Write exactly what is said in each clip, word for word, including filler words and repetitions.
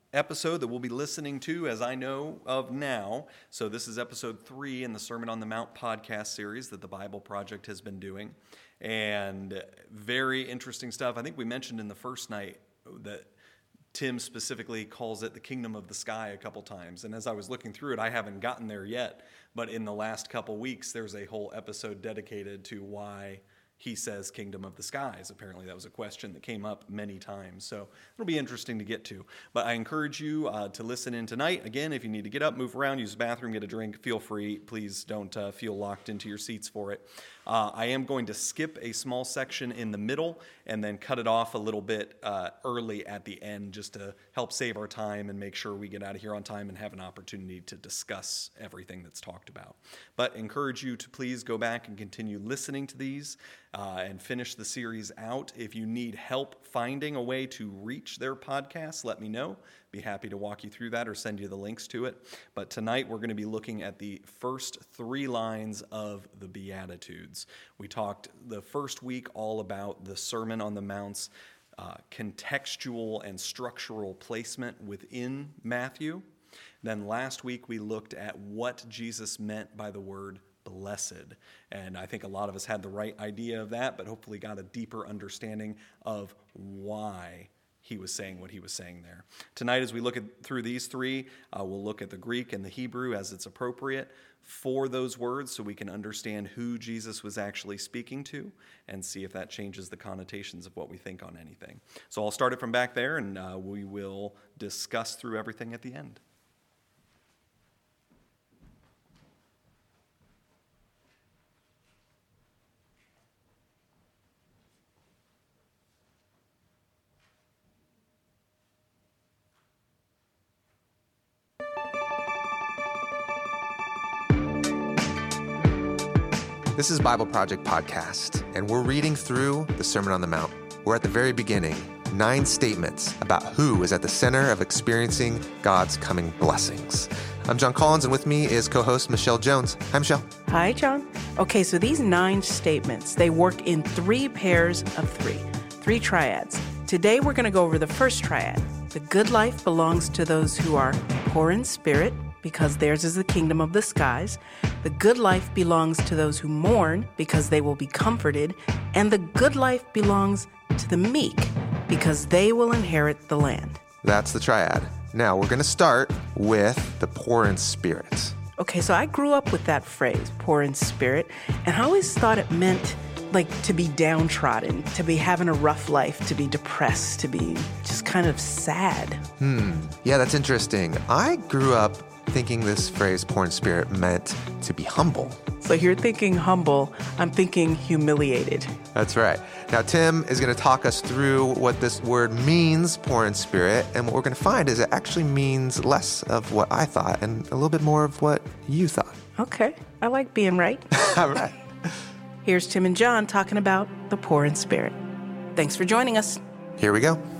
episode that we'll be listening to, as I know of now. So this is episode three in the Sermon on the Mount podcast series that the Bible Project has been doing. And very interesting stuff. I think we mentioned in the first night that Tim specifically calls it the kingdom of the sky a couple times. And as I was looking through it, I haven't gotten there yet. But in the last couple weeks, there's a whole episode dedicated to why he says kingdom of the skies. Apparently that was a question that came up many times. So it'll be interesting to get to. But I encourage you uh, to listen in tonight. Again, if you need to get up, move around, use the bathroom, get a drink, feel free. Please don't uh, feel locked into your seats for it. Uh, I am going to skip a small section in the middle and then cut it off a little bit uh, early at the end just to help save our time and make sure we get out of here on time and have an opportunity to discuss everything that's talked about. But encourage you to please go back and continue listening to these uh, and finish the series out. If you need help finding a way to reach their podcast, let me know. Be happy to walk you through that or send you the links to it. But tonight we're going to be looking at the first three lines of the Beatitudes. We talked the first week all about the Sermon on the Mount's uh, contextual and structural placement within Matthew. Then last week we looked at what Jesus meant by the word blessed. And I think a lot of us had the right idea of that, but hopefully got a deeper understanding of why he was saying what he was saying there. Tonight, as we look at through these three, uh, we'll look at the Greek and the Hebrew as it's appropriate for those words so we can understand who Jesus was actually speaking to and see if that changes the connotations of what we think on anything. So I'll start it from back there, and uh, we will discuss through everything at the end. This is Bible Project Podcast, and we're reading through the Sermon on the Mount. We're at the very beginning, nine statements about who is at the center of experiencing God's coming blessings. I'm John Collins, and with me is co-host Michelle Jones. Hi, Michelle. Hi, John. Okay, so these nine statements, they work in three pairs of three, three triads. Today, we're going to go over the first triad. The good life belongs to those who are poor in spirit, because theirs is the kingdom of the skies. The good life belongs to those who mourn, because they will be comforted. And the good life belongs to the meek, because they will inherit the land. That's the triad. Now, we're going to start with the poor in spirit. Okay, so I grew up with that phrase, poor in spirit, and I always thought it meant like to be downtrodden, to be having a rough life, to be depressed, to be just kind of sad. Hmm. Yeah, that's interesting. I grew up thinking this phrase, poor in spirit, meant to be humble. So you're thinking humble, I'm thinking humiliated. That's right. Now, Tim is going to talk us through what this word means, poor in spirit, and what we're going to find is it actually means less of what I thought and a little bit more of what you thought. Okay, I like being right. All right. Here's Tim and John talking about the poor in spirit. Thanks for joining us. Here we go.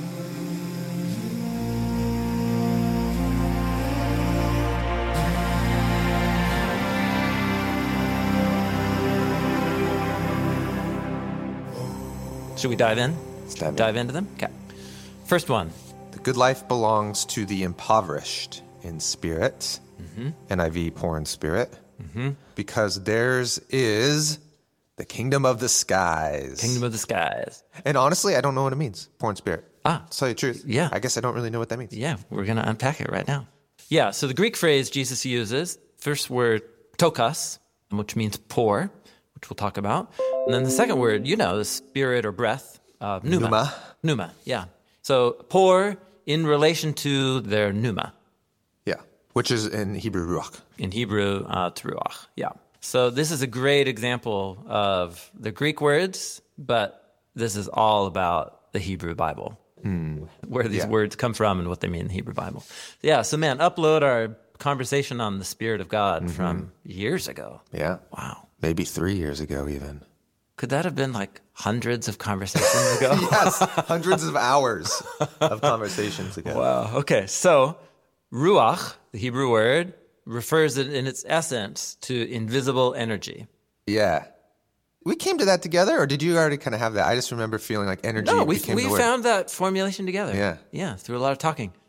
Should we dive in? Let's dive in. Dive into them? Okay. First one. The good life belongs to the impoverished in spirit, mm-hmm. N I V, poor in spirit, mm-hmm. because theirs is the kingdom of the skies. Kingdom of the skies. And honestly, I don't know what it means, poor in spirit. Ah. To tell you the truth. Yeah. I guess I don't really know what that means. Yeah, we're going to unpack it right now. Yeah, so the Greek phrase Jesus uses, first word, tokos, which means poor, which we'll talk about. And then the second word, you know, the spirit or breath, uh, pneuma. Pneuma. Pneuma, yeah. So poor in relation to their pneuma. Yeah, which is in Hebrew, ruach. In Hebrew, uh, teruach, yeah. So this is a great example of the Greek words, but this is all about the Hebrew Bible, mm. where these yeah. words come from and what they mean in the Hebrew Bible. Yeah, so man, upload our conversation on the Spirit of God mm-hmm. from years ago. Yeah. Wow. Maybe three years ago even. Could that have been like hundreds of conversations ago? Yes, hundreds of hours of conversations ago. Wow. Okay, so ruach, the Hebrew word, refers in, in its essence to invisible energy. Yeah. We came to that together, or did you already kind of have that? I just remember feeling like energy No, we became we the word. found that formulation together. Yeah. Yeah, through a lot of talking.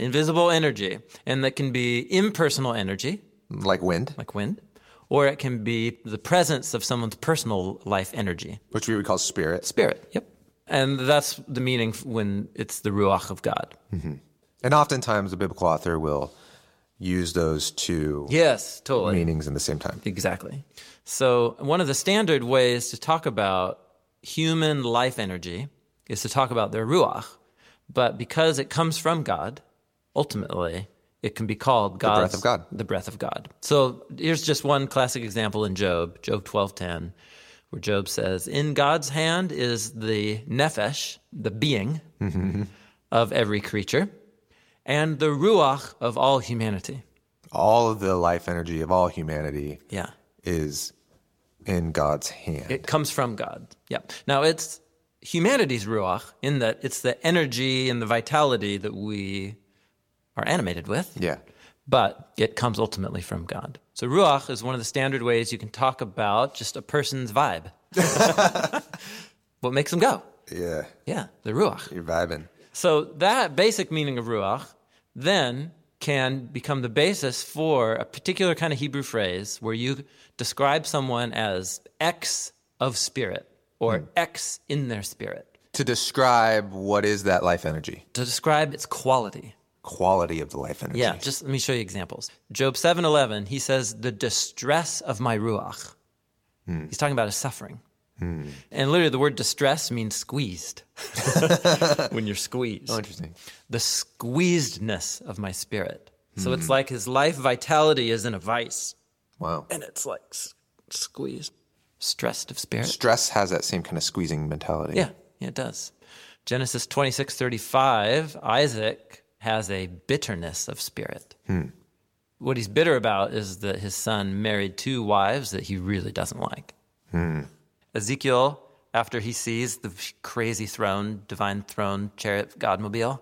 invisible energy, and that can be impersonal energy, Like wind, like wind, or it can be the presence of someone's personal life energy. which we would call spirit. Spirit, yep. And that's the meaning when it's the Ruach of God. And oftentimes the biblical author will use those two Yes, totally. meanings in the same time. Exactly. So one of the standard ways to talk about human life energy is to talk about their Ruach. But because it comes from God, ultimately, it can be called God's, breath of God. The breath of God. So here's just one classic example in Job, Job twelve ten, where Job says, in God's hand is the nephesh, the being of every creature, and the Ruach of all humanity. All of the life energy of all humanity Yeah. is in God's hand. It comes from God. Yeah. Now, it's humanity's Ruach in that it's the energy and the vitality that we are animated with. yeah. But it comes ultimately from God. So Ruach is one of the standard ways you can talk about just a person's vibe. What makes them go? Yeah. Yeah, the Ruach. You're vibing. So that basic meaning of Ruach then can become the basis for a particular kind of Hebrew phrase where you describe someone as X of spirit or X in their spirit. To describe what is that life energy, To describe its quality. quality of the life energy. Yeah, just let me show you examples. Job seven eleven, he says, the distress of my Ruach. He's talking about his suffering. And literally the word distress means squeezed. When you're squeezed. Oh, interesting. The squeezedness of my spirit. So it's like his life vitality is in a vice. Wow. And it's like s- squeezed. Stressed of spirit. Stress has that same kind of squeezing mentality. Yeah, yeah, it does. Genesis twenty-six thirty-five, Isaac has a bitterness of spirit. What he's bitter about is that his son married two wives that he really doesn't like. Ezekiel, after he sees the crazy throne, divine throne, chariot, Godmobile,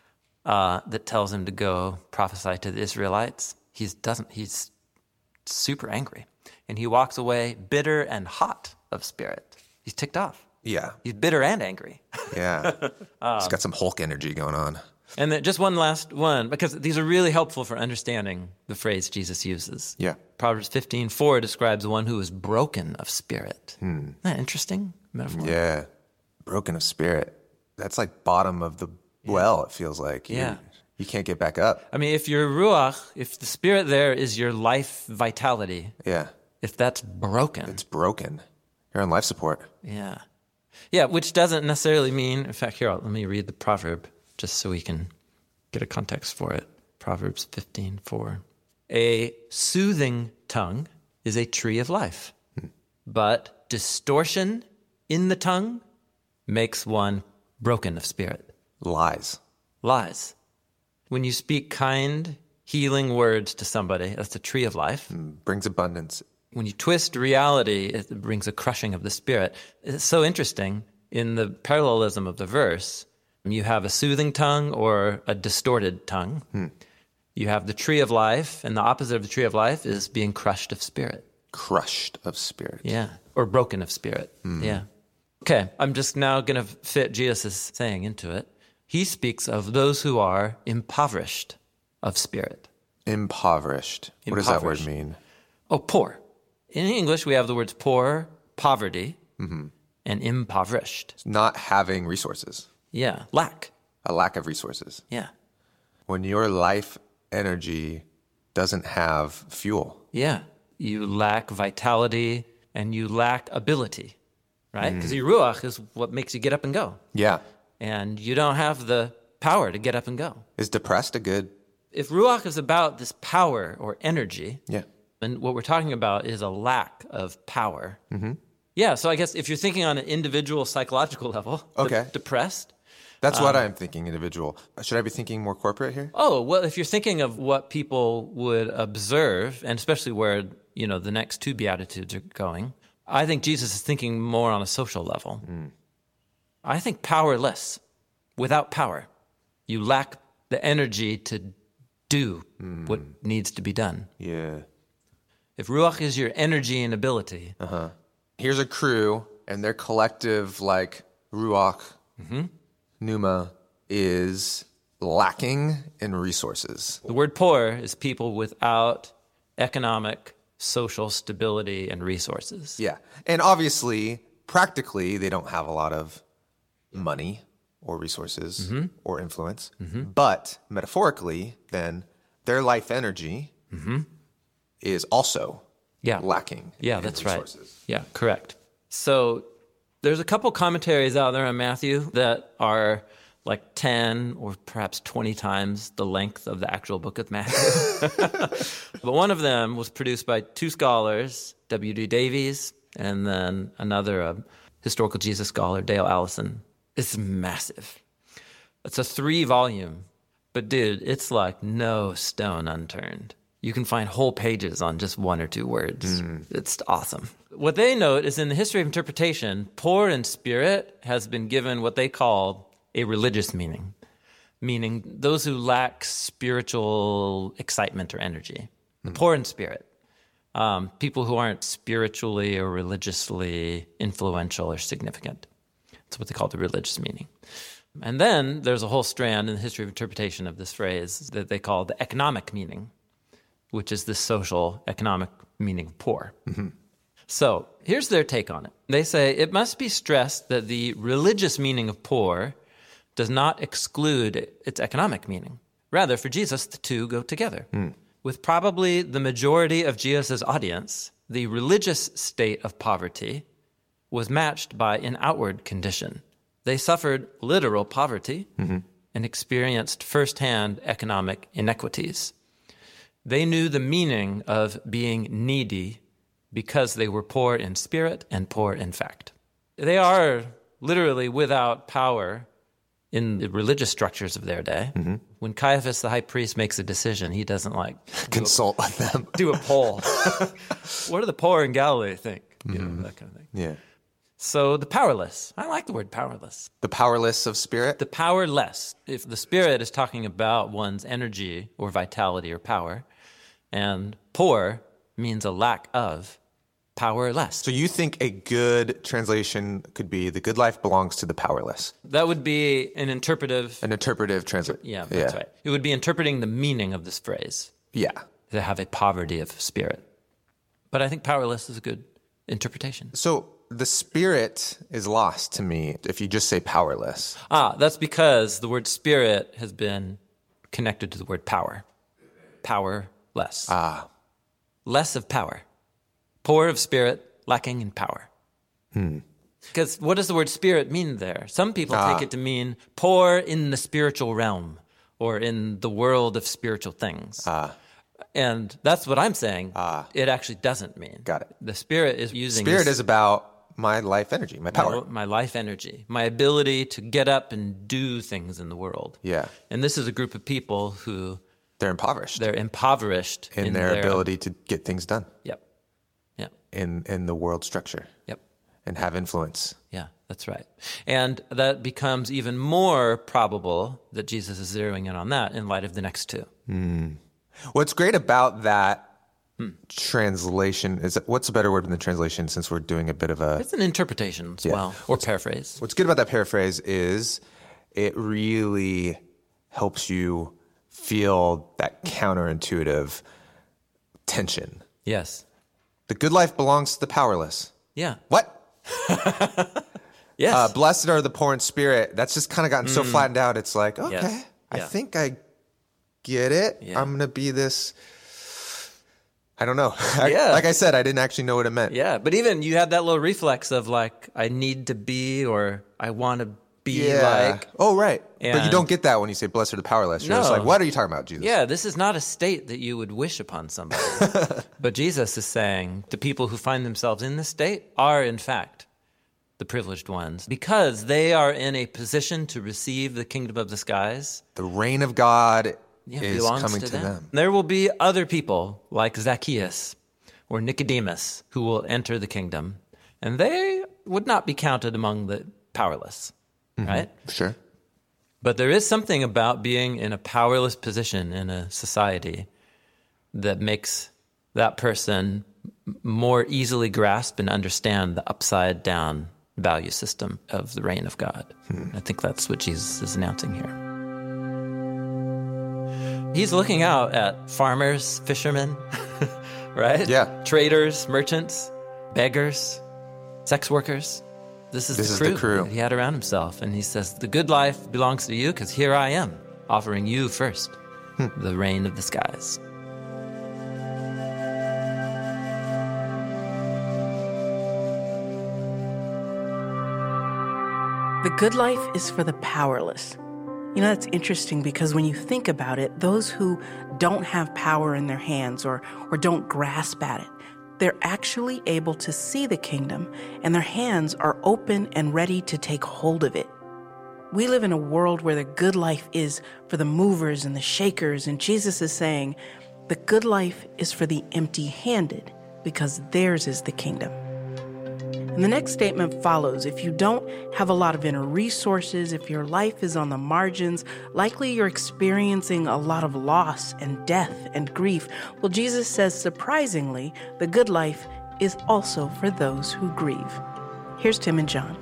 uh, that tells him to go prophesy to the Israelites, he doesn't. He's super angry, and he walks away bitter and hot of spirit. He's ticked off. Yeah. He's bitter and angry. Yeah. It's got some Hulk energy going on. And then just one last one, because these are really helpful for understanding the phrase Jesus uses. Yeah. Proverbs fifteen four describes one who is broken of spirit. Isn't that interesting metaphor? Yeah. Broken of spirit. That's like bottom of the well, it feels like. You- Yeah. You can't get back up. I mean, if your ruach, if the spirit there is your life vitality, Yeah. if that's broken, It's broken. You're on life support. yeah. Yeah, which doesn't necessarily mean, in fact, here, let me read the proverb just so we can get a context for it. Proverbs fifteen four. A soothing tongue is a tree of life, but distortion in the tongue makes one broken of spirit. Lies. Lies. When you speak kind, healing words to somebody, that's the tree of life. Brings abundance. When you twist reality, it brings a crushing of the spirit. It's so interesting in the parallelism of the verse. You have a soothing tongue or a distorted tongue. You have the tree of life, and the opposite of the tree of life is being crushed of spirit. Crushed of spirit. Yeah. Or broken of spirit. Yeah. Okay, I'm just now going to fit Jesus' saying into it. He speaks of those who are impoverished of spirit. Impoverished. What does that word Impoverished. mean? Oh, poor. In English, we have the words poor, poverty, and impoverished. Not having resources. Yeah, lack. A lack of resources. Yeah, When your life energy doesn't have fuel. yeah. You lack vitality and you lack ability, right? Because your ruach is what makes you get up and go. Yeah. And you don't have the power to get up and go. Is depressed a good? If ruach is about this power or energy, Yeah. and what we're talking about is a lack of power. Mm-hmm. Yeah, so I guess if you're thinking on an individual psychological level, de- Okay. depressed, That's what I'm thinking, individual. Should I be thinking more corporate here? oh, well, if you're thinking of what people would observe, and especially where, you know, the next two Beatitudes are going, I think Jesus is thinking more on a social level. I think powerless, without power. You lack the energy to do what needs to be done. Yeah. If ruach is your energy and ability, Here's a crew, and their collective, like, ruach, pneuma, is lacking in resources. The word poor is people without economic, social stability and resources. Yeah. And obviously, practically, they don't have a lot of money or resources mm-hmm. or influence. Mm-hmm. But metaphorically, then, their life energy mm-hmm. is also yeah. lacking yeah, in that's resources. Right. Yeah, correct. So there's a couple commentaries out there on Matthew that are like ten or perhaps twenty times the length of the actual book of Matthew. But one of them was produced by two scholars, W D Davies, and then another uh, historical Jesus scholar, Dale Allison. It's massive. It's a three-volume, but dude, it's like no stone unturned. You can find whole pages on just one or two words. Mm. It's awesome. What they note is in the history of interpretation, poor in spirit has been given what they call a religious meaning, meaning those who lack spiritual excitement or energy. Mm. Poor in spirit. Um, people who aren't spiritually or religiously influential or significant. That's what they call the religious meaning. And then there's a whole strand in the history of interpretation of this phrase that they call the economic meaning, which is the social, economic meaning of poor. Mm-hmm. So here's their take on it. They say it must be stressed that the religious meaning of poor does not exclude its economic meaning. Rather, for Jesus, the two go together. Mm. With probably the majority of Jesus' audience, the religious state of poverty was matched by an outward condition. They suffered literal poverty mm-hmm. and experienced firsthand economic inequities. They knew the meaning of being needy because they were poor in spirit and poor in fact. They are literally without power in the religious structures of their day. Mm-hmm. When Caiaphas, the high priest, makes a decision, he doesn't like consult with them, do a poll. What do the poor in Galilee think? Mm-hmm. You know, that kind of thing. Yeah. So the powerless. I like the word powerless. The powerless of spirit? The powerless. If the spirit is talking about one's energy or vitality or power, and poor means a lack of, powerless. So you think a good translation could be the good life belongs to the powerless? That would be an interpretive... An interpretive translation. Yeah, that's yeah. right. It would be interpreting the meaning of this phrase. Yeah. To have a poverty of spirit. But I think powerless is a good interpretation. So the spirit is lost to me if you just say powerless. Ah, that's because the word spirit has been connected to the word power. Powerless. Ah. Less of power. Poor of spirit, lacking in power. Hmm. Because what does the word spirit mean there? Some people ah. take it to mean poor in the spiritual realm or in the world of spiritual things. Ah. And that's what I'm saying. Ah. It actually doesn't mean. Got it. The spirit is using... Spirit this, is about my life energy, my power. My, my life energy, my ability to get up and do things in the world. Yeah. And this is a group of people who... They're impoverished. They're impoverished. In, in their, their ability to get things done. Yep. Yep. In, in the world structure. Yep. And have influence. Yeah, that's right. And that becomes even more probable that Jesus is zeroing in on that in light of the next two. Mm. What's great about that hmm. translation is, what's a better word than the translation since we're doing a bit of a... It's an interpretation as yeah. well, or what's, paraphrase. What's good about that paraphrase is it really helps you feel that counterintuitive tension. Yes. The good life belongs to the powerless. Yeah. What? Yes. Uh, blessed are the poor in spirit. That's just kind of gotten mm. so flattened out. It's like, okay, yes. I yeah. think I get it. Yeah. I'm going to be this... I don't know. I, yeah. Like I said, I didn't actually know what it meant. Yeah, but even you had that little reflex of like, I need to be or I want to be yeah. like. Oh, right. And but you don't get that when you say blessed are the powerless. You're no. just like, what are you talking about, Jesus? Yeah, this is not a state that you would wish upon somebody. But Jesus is saying the people who find themselves in this state are, in fact, the privileged ones because they are in a position to receive the kingdom of the skies. The reign of God yeah, is coming to, to them. them. There will be other people like Zacchaeus or Nicodemus who will enter the kingdom, and they would not be counted among the powerless, mm-hmm. right? Sure. But there is something about being in a powerless position in a society that makes that person more easily grasp and understand the upside-down value system of the reign of God. Hmm. I think that's what Jesus is announcing here. he's looking out at farmers, fishermen, right? Yeah. Traders, merchants, beggars, sex workers. This is, This the, is crew the crew. that he had around himself. And he says, the good life belongs to you because here I am, offering you first the reign of the skies. The good life is for the powerless. You know, that's interesting because when you think about it, those who don't have power in their hands or, or don't grasp at it, they're actually able to see the kingdom and their hands are open and ready to take hold of it. We live in a world where the good life is for the movers and the shakers, and Jesus is saying the good life is for the empty-handed because theirs is the kingdom. And the next statement follows. If you don't have a lot of inner resources, if your life is on the margins, likely you're experiencing a lot of loss and death and grief. Well, Jesus says, surprisingly, the good life is also for those who grieve. Here's Tim and John.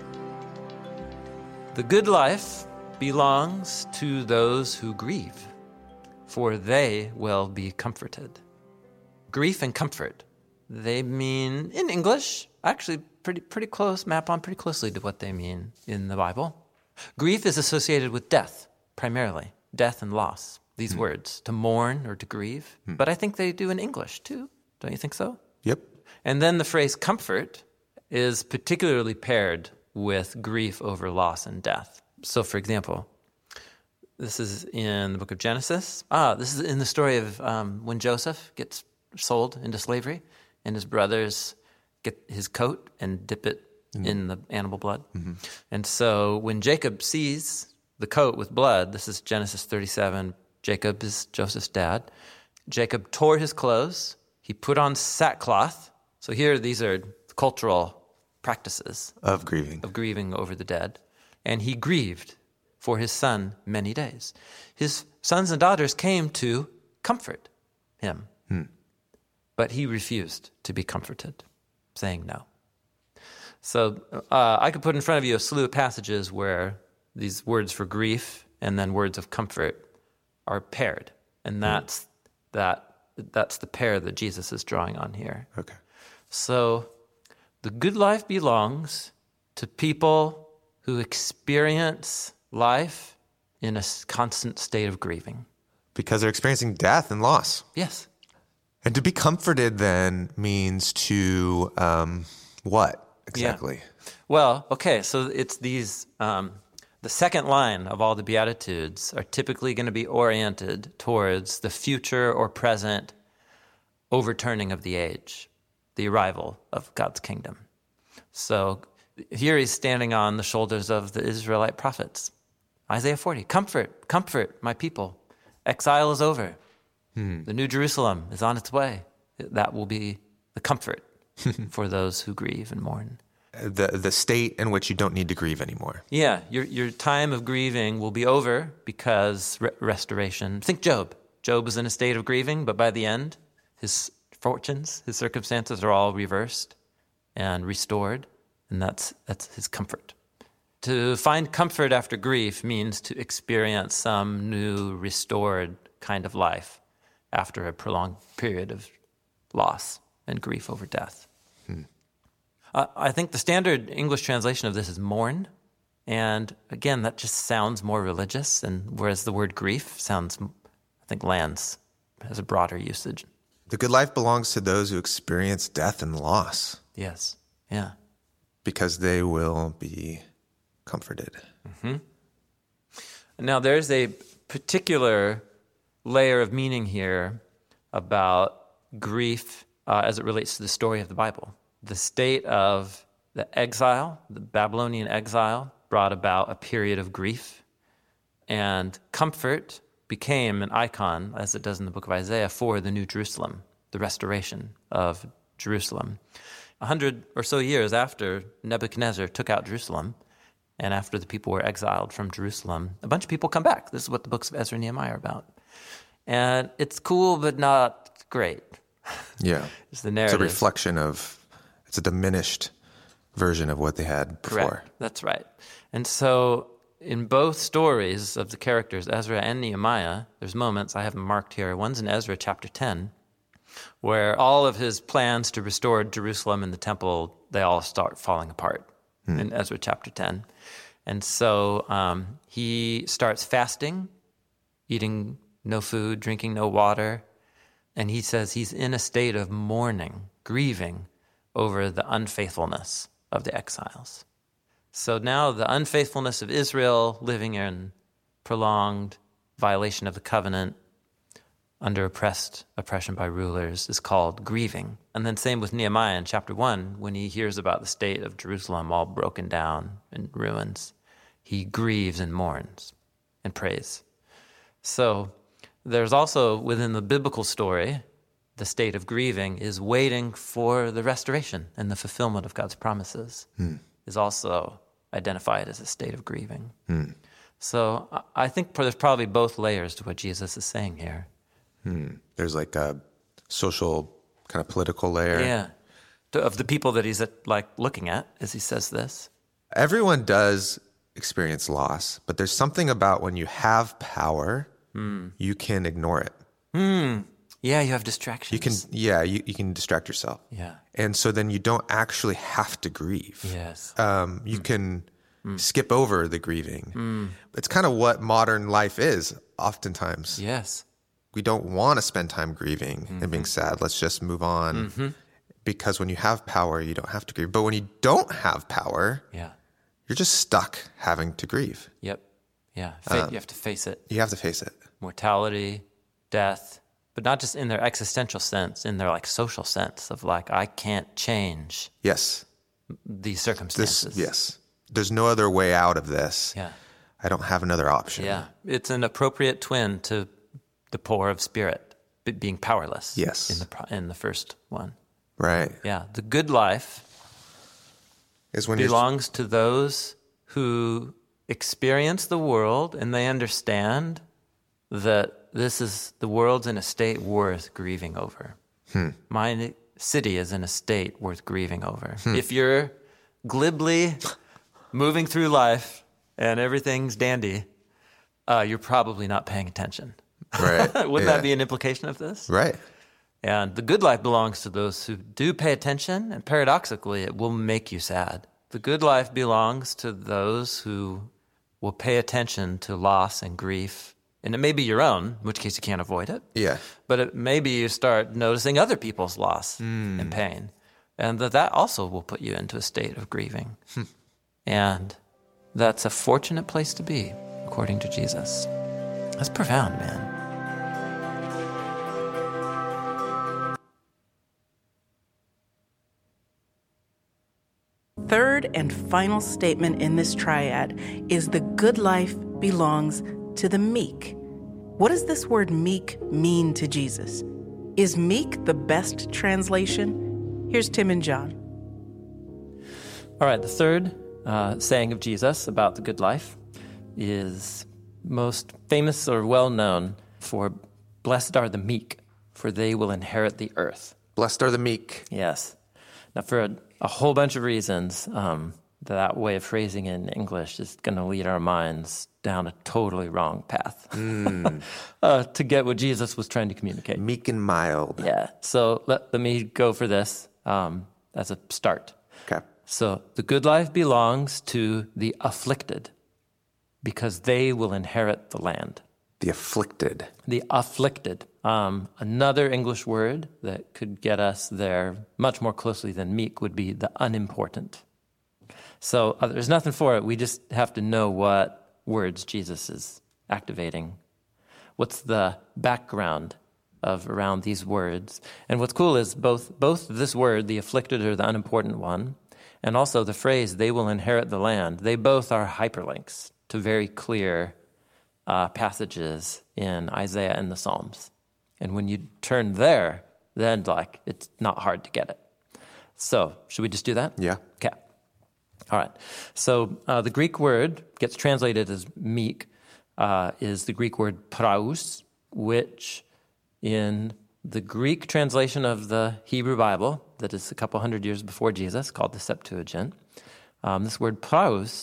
The good life belongs to those who grieve, for they will be comforted. Grief and comfort, they mean, in English, actually pretty pretty close, map on pretty closely to what they mean in the Bible. Grief is associated with death, primarily, death and loss, these mm. words, to mourn or to grieve. Mm. But I think they do in English too, don't you think so? Yep. And then the phrase comfort is particularly paired with grief over loss and death. So for example, this is in the book of Genesis. Ah, this is in the story of um, when Joseph gets sold into slavery and his brothers get his coat and dip it mm-hmm. in the animal blood. Mm-hmm. And so when Jacob sees the coat with blood, this is Genesis thirty-seven, Jacob is Joseph's dad. Jacob tore his clothes, he put on sackcloth. So here, these are cultural practices of grieving, of grieving over the dead. And he grieved for his son many days. His sons and daughters came to comfort him, hmm. but he refused to be comforted, saying no. So uh, I could put in front of you a slew of passages where these words for grief and then words of comfort are paired. And that's mm. that that's the pair that Jesus is drawing on here. Okay. So the good life belongs to people who experience life in a constant state of grieving. Because they're experiencing death and loss. Yes. And to be comforted then means to, um, what exactly? Yeah. Well, okay, so it's these, um, the second line of all the Beatitudes are typically going to be oriented towards the future or present overturning of the age, the arrival of God's kingdom. So here he's standing on the shoulders of the Israelite prophets. Isaiah forty, comfort, comfort my people. Exile is over. Hmm. The New Jerusalem is on its way. That will be the comfort for those who grieve and mourn. The the state in which you don't need to grieve anymore. Yeah, your your time of grieving will be over because re- restoration. Think Job. Job was in a state of grieving, but by the end, his fortunes, his circumstances are all reversed and restored, and that's that's his comfort. To find comfort after grief means to experience some new, restored kind of life after a prolonged period of loss and grief over death. Hmm. Uh, I think the standard English translation of this is mourn. And again, that just sounds more religious. And whereas the word grief sounds, I think, lands, has a broader usage. The good life belongs to those who experience death and loss. Yes. Yeah. Because they will be comforted. Mm-hmm. Now, there's a particular layer of meaning here about grief uh, as it relates to the story of the Bible. The state of the exile, the Babylonian exile, brought about a period of grief, and comfort became an icon, as it does in the book of Isaiah, for the New Jerusalem, the restoration of Jerusalem. A hundred or so years after Nebuchadnezzar took out Jerusalem, and after the people were exiled from Jerusalem, a bunch of people come back. This is what the books of Ezra and Nehemiah are about. And it's cool, but not great. Yeah. It's the narrative. It's a reflection of, it's a diminished version of what they had before. Correct. That's right. And so in both stories of the characters, Ezra and Nehemiah, there's moments I have them marked here. One's in Ezra chapter ten, where all of his plans to restore Jerusalem and the temple, they all start falling apart hmm. in Ezra chapter ten. And so um, he starts fasting, eating no food, drinking no water, and he says he's in a state of mourning, grieving over the unfaithfulness of the exiles. So now the unfaithfulness of Israel, living in prolonged violation of the covenant, under oppressed oppression by rulers, is called grieving. And then same with Nehemiah in chapter one, when he hears about the state of Jerusalem all broken down in ruins, he grieves and mourns and prays. So there's also, within the biblical story, the state of grieving is waiting for the restoration and the fulfillment of God's promises hmm. is also identified as a state of grieving. Hmm. So I think there's probably both layers to what Jesus is saying here. Hmm. There's like a social kind of political layer. Yeah, of the people that he's like looking at as he says this. Everyone does experience loss, but there's something about when you have power, hmm. you can ignore it. Hmm. Yeah, you have distractions. You can, yeah, you, you can distract yourself. Yeah. And so then you don't actually have to grieve. Yes. Um, you mm. can mm. skip over the grieving. Mm. It's kind of what modern life is oftentimes. Yes. We don't want to spend time grieving mm-hmm. and being sad. Let's just move on. Mm-hmm. Because when you have power, you don't have to grieve. But when you don't have power, yeah, you're just stuck having to grieve. Yep. Yeah. Fa- um, you have to face it. You have to face it. Mortality, death. But not just in their existential sense, in their like social sense of like, I can't change yes. these circumstances. This, yes. There's no other way out of this. Yeah. I don't have another option. Yeah. It's an appropriate twin to the poor of spirit, being powerless. Yes. In the in the first one. Right. Yeah. The good life is when belongs to those who experience the world and they understand that this is, the world's in a state worth grieving over. Hmm. My city is in a state worth grieving over. Hmm. If you're glibly moving through life and everything's dandy, uh, you're probably not paying attention. Right. Wouldn't yeah. that be an implication of this? Right. And the good life belongs to those who do pay attention, and paradoxically, it will make you sad. The good life belongs to those who will pay attention to loss and grief. And it may be your own, in which case you can't avoid it. Yeah. But it, maybe you start noticing other people's loss mm. and pain. And that, that also will put you into a state of grieving. Hmm. And that's a fortunate place to be, according to Jesus. That's profound, man. Third and final statement in this triad is the good life belongs to the meek. What does this word meek mean to Jesus? Is meek the best translation? Here's Tim and John. All right, the third uh, saying of Jesus about the good life is most famous or well known for blessed are the meek, for they will inherit the earth. Blessed are the meek. Yes. Now, for a, a whole bunch of reasons, um, that way of phrasing in English is going to lead our minds down a totally wrong path mm. uh, to get what Jesus was trying to communicate. Meek and mild. Yeah. So let, let me go for this um, as a start. Okay. So the good life belongs to the afflicted because they will inherit the land. The afflicted. The afflicted. Um, another English word that could get us there much more closely than meek would be the unimportant. So uh, there's nothing for it. We just have to know what words Jesus is activating. What's the background of around these words? And what's cool is both both this word, the afflicted or the unimportant one, and also the phrase, they will inherit the land, they both are hyperlinks to very clear uh, passages in Isaiah and the Psalms. And when you turn there, then like it's not hard to get it. So should we just do that? Yeah. Okay. All right. So uh, the Greek word gets translated as meek uh, is the Greek word praus, which in the Greek translation of the Hebrew Bible, that is a couple hundred years before Jesus, called the Septuagint, um, this word praus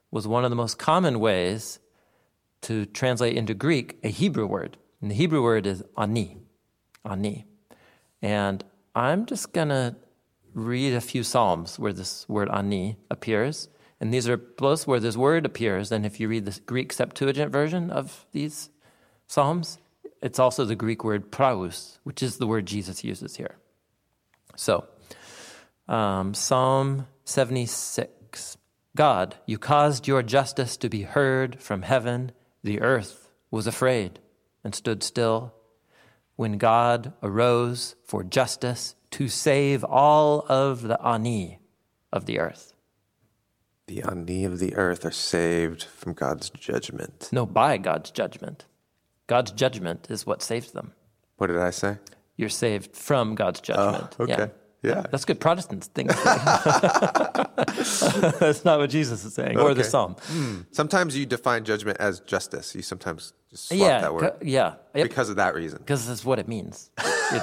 was one of the most common ways to translate into Greek a Hebrew word. And the Hebrew word is ani, ani. And I'm just going to read a few Psalms where this word ani appears. And these are both where this word appears. And if you read the Greek Septuagint version of these Psalms, it's also the Greek word praus, which is the word Jesus uses here. So, um, Psalm seventy-six. God, you caused your justice to be heard from heaven. The earth was afraid and stood still when God arose for justice to save all of the ani of the earth. The ani of the earth are saved from God's judgment. No, by God's judgment. God's judgment is what saves them. What did I say? You're saved from God's judgment. Oh, okay. Yeah. Yeah. That's good Protestants thing to say. That's not what Jesus is saying, or the Okay. Psalm. Mm. Sometimes you define judgment as justice. You sometimes just swap Yeah, that word co- yeah. Yep. because of that reason. Because that's what it means. It-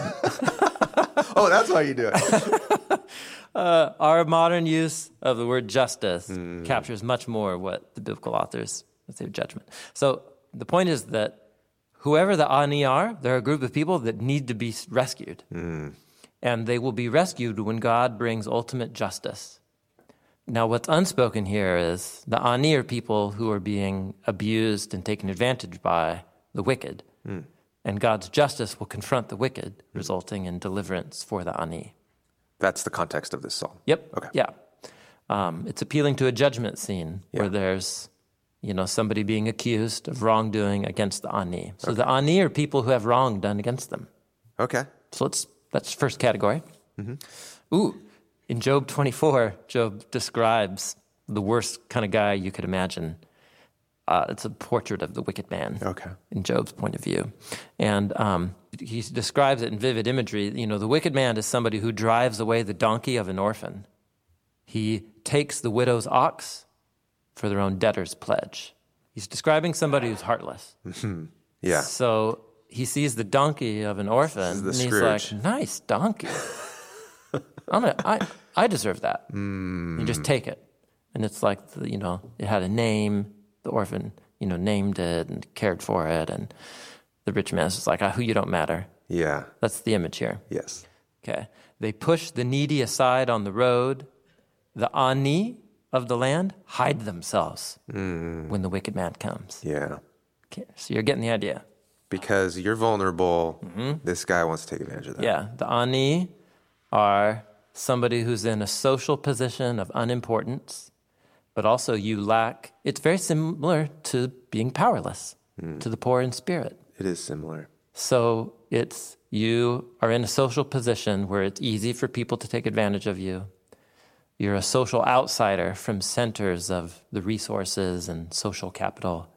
Oh, that's why you do it. uh, our modern use of the word justice mm. captures much more what the biblical authors would say judgment. So the point is that whoever the ani are, they're a group of people that need to be rescued. Mm. And they will be rescued when God brings ultimate justice. Now, what's unspoken here is the ani are people who are being abused and taken advantage by the wicked. Mm. And God's justice will confront the wicked, resulting in deliverance for the ani. That's the context of this psalm. Yep. Okay. Yeah. Um, it's appealing to a judgment scene yeah. where there's, you know, somebody being accused of wrongdoing against the ani. So okay. the ani are people who have wrong done against them. Okay. So let's that's the first category. Mm-hmm. Ooh, in Job twenty-four, Job describes the worst kind of guy you could imagine. Uh, it's a portrait of the wicked man. Okay. In Job's point of view, and um, he describes it in vivid imagery. You know, the wicked man is somebody who drives away the donkey of an orphan. He takes the widow's ox for their own debtor's pledge. He's describing somebody who's heartless. Mm-hmm. Yeah. So he sees the donkey of an orphan, and he's Scrooge. like, nice donkey. I'm gonna, I, I deserve that. Mm. You just take it. And it's like, you know, it had a name. The orphan, you know, named it and cared for it. And the rich man's just like, ah, who you don't matter. Yeah. That's the image here. Yes. Okay. They push the needy aside on the road. The ani of the land hide themselves mm. when the wicked man comes. Yeah. Okay. So you're getting the idea. Because you're vulnerable, mm-hmm. this guy wants to take advantage of that. Yeah, the ani are somebody who's in a social position of unimportance, but also you lack, it's very similar to being powerless, mm. to the poor in spirit. It is similar. So it's, you are in a social position where it's easy for people to take advantage of you. You're a social outsider from centers of the resources and social capital.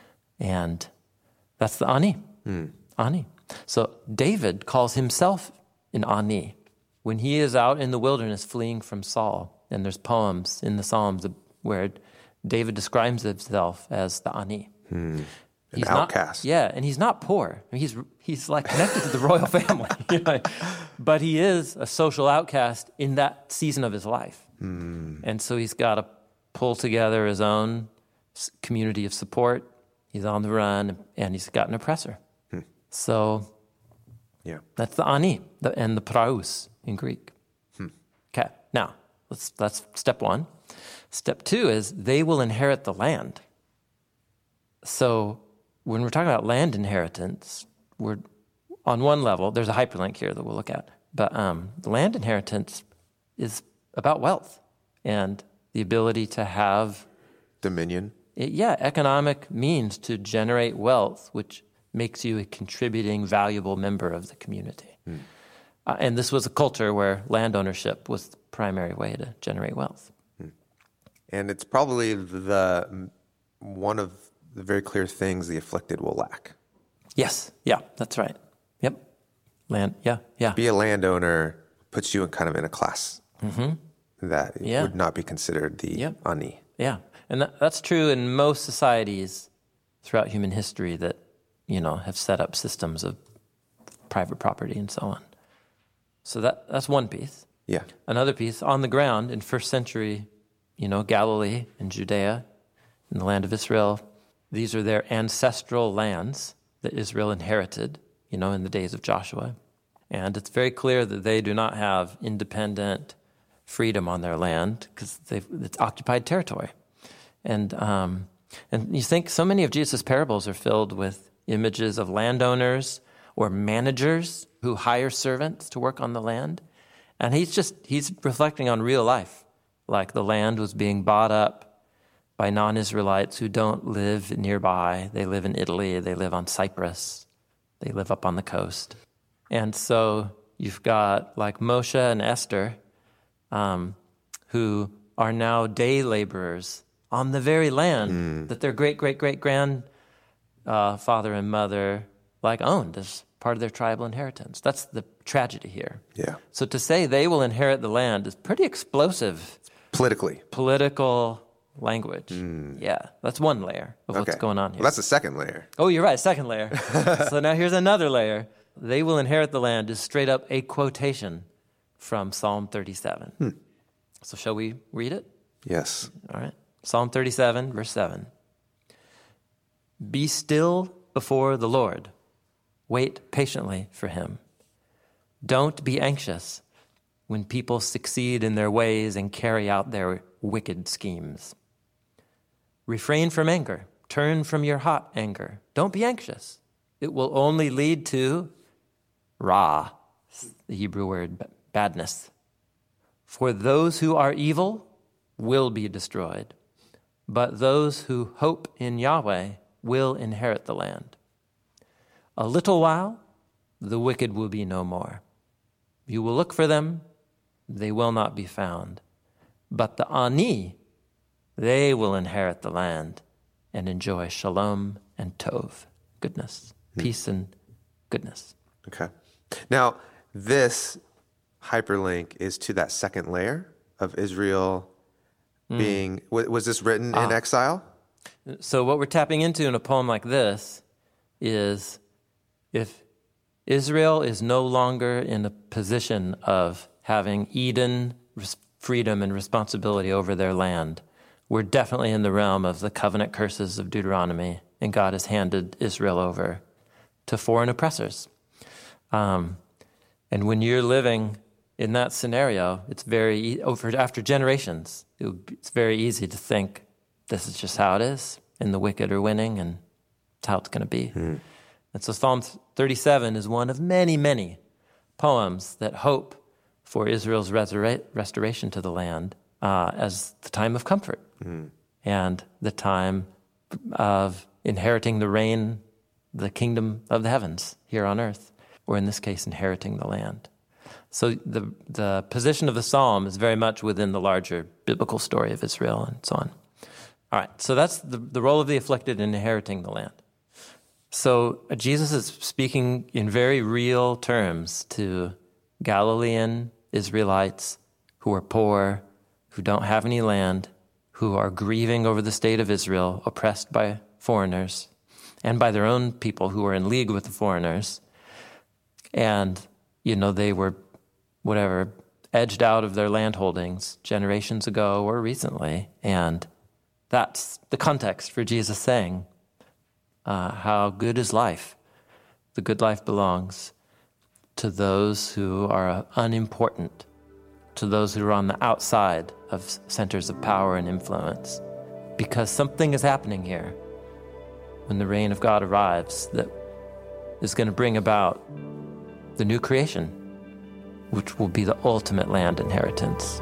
And that's the ani, mm. ani. So David calls himself an ani when he is out in the wilderness fleeing from Saul. And there's poems in the Psalms where David describes himself as the ani. Mm. An He's outcast. Not, yeah, and he's not poor. I mean, he's he's like connected to the royal family, you know? But he is a social outcast in that season of his life. Mm. And so he's got to pull together his own community of support. He's on the run, and he's got an oppressor. Hmm. So yeah, that's the ani the, and the praus in Greek. Hmm. Okay, now let's, that's step one. Step two is they will inherit the land. So when we're talking about land inheritance, we're on one level, there's a hyperlink here that we'll look at, but um, the land inheritance is about wealth and the ability to have dominion. It, yeah, economic means to generate wealth, which makes you a contributing, valuable member of the community. Mm. Uh, and this was a culture where land ownership was the primary way to generate wealth. Mm. And it's probably the one of the very clear things the afflicted will lack. Yes, yeah, that's right. Yep, land, yeah, yeah. Be a landowner puts you in kind of in a class mm-hmm. that yeah. would not be considered the yep. ani. Yeah. And that, that's true in most societies throughout human history that, you know, have set up systems of private property and so on. So that that's one piece. Yeah. Another piece, on the ground in first century, you know, Galilee and Judea, in the land of Israel. These are their ancestral lands that Israel inherited, you know, in the days of Joshua. And it's very clear that they do not have independent freedom on their land because it's occupied territory. And um, and you think so many of Jesus' parables are filled with images of landowners or managers who hire servants to work on the land. And he's just, he's reflecting on real life, like the land was being bought up by non-Israelites who don't live nearby. They live in Italy, they live on Cyprus, they live up on the coast. And so you've got like Moshe and Esther, um, who are now day laborers on the very land mm. that their great-great-great-grandfather uh, and mother like owned as part of their tribal inheritance. That's the tragedy here. Yeah. So to say they will inherit the land is pretty explosive. Politically. Political language. Mm. Yeah, that's one layer of okay. what's going on here. Well, that's the second layer. Oh, you're right, second layer. So now here's another layer. They will inherit the land is straight up a quotation from Psalm thirty-seven. Hmm. So shall we read it? Yes. All right. Psalm thirty-seven, verse seven. Be still before the Lord. Wait patiently for him. Don't be anxious when people succeed in their ways and carry out their wicked schemes. Refrain from anger. Turn from your hot anger. Don't be anxious. It will only lead to ra, the Hebrew word badness. For those who are evil will be destroyed, but those who hope in Yahweh will inherit the land. A little while, the wicked will be no more. You will look for them, they will not be found. But the ani, they will inherit the land and enjoy shalom and tov, goodness, hmm. peace and goodness. Okay. Now, this hyperlink is to that second layer of Israel mm. being, was this written ah. in exile? So what we're tapping into in a poem like this is if Israel is no longer in a position of having Eden freedom and responsibility over their land, we're definitely in the realm of the covenant curses of Deuteronomy, and God has handed Israel over to foreign oppressors. Um, and when you're living in that scenario, it's very, over after generations, it would be, it's very easy to think this is just how it is, and the wicked are winning, and it's how it's going to be. Mm. And so Psalm thirty-seven is one of many, many poems that hope for Israel's restora- restoration to the land uh, as the time of comfort mm. and the time of inheriting the reign, the kingdom of the heavens here on earth, or in this case, inheriting the land. So the the position of the psalm is very much within the larger biblical story of Israel and so on. All right, so that's the, the role of the afflicted in inheriting the land. So uh, Jesus is speaking in very real terms to Galilean Israelites who are poor, who don't have any land, who are grieving over the state of Israel, oppressed by foreigners, and by their own people who are in league with the foreigners. And, you know, they were, whatever, edged out of their land holdings generations ago or recently. And that's the context for Jesus saying, uh, how good is life? The good life belongs to those who are unimportant, to those who are on the outside of centers of power and influence. Because something is happening here when the reign of God arrives that is going to bring about the new creation, which will be the ultimate land inheritance.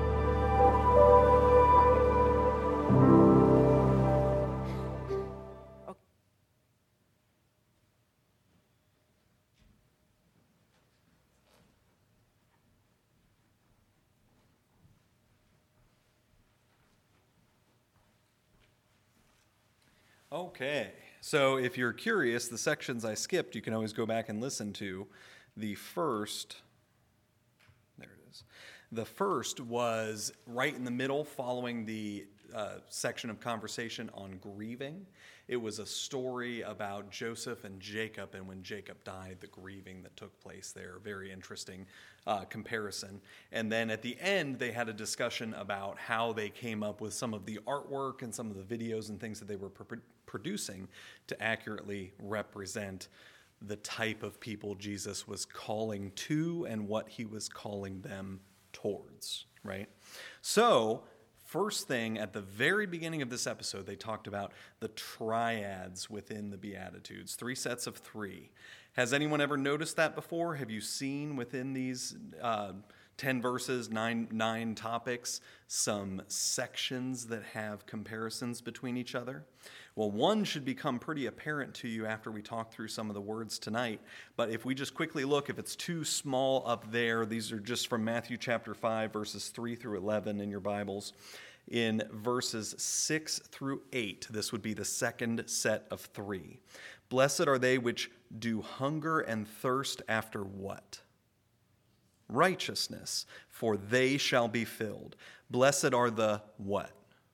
Okay, so if you're curious, the sections I skipped, you can always go back and listen to. The first, there it is. The first was right in the middle, following the uh, section of conversation on grieving. It was a story about Joseph and Jacob, and when Jacob died, the grieving that took place there. Very interesting uh, comparison. And then at the end, they had a discussion about how they came up with some of the artwork and some of the videos and things that they were pr- producing to accurately represent the type of people Jesus was calling to and what he was calling them towards, right? So, first thing, at the very beginning of this episode, they talked about the triads within the Beatitudes, three sets of three. Has anyone ever noticed that before? Have you seen within these uh, ten verses, nine, nine topics, some sections that have comparisons between each other? Well, one should become pretty apparent to you after we talk through some of the words tonight. But if we just quickly look, if it's too small up there, these are just from Matthew chapter five, verses three through eleven in your Bibles. In verses six through eight, this would be the second set of three. Blessed are they which do hunger and thirst after what? Righteousness, for they shall be filled. Blessed are the what?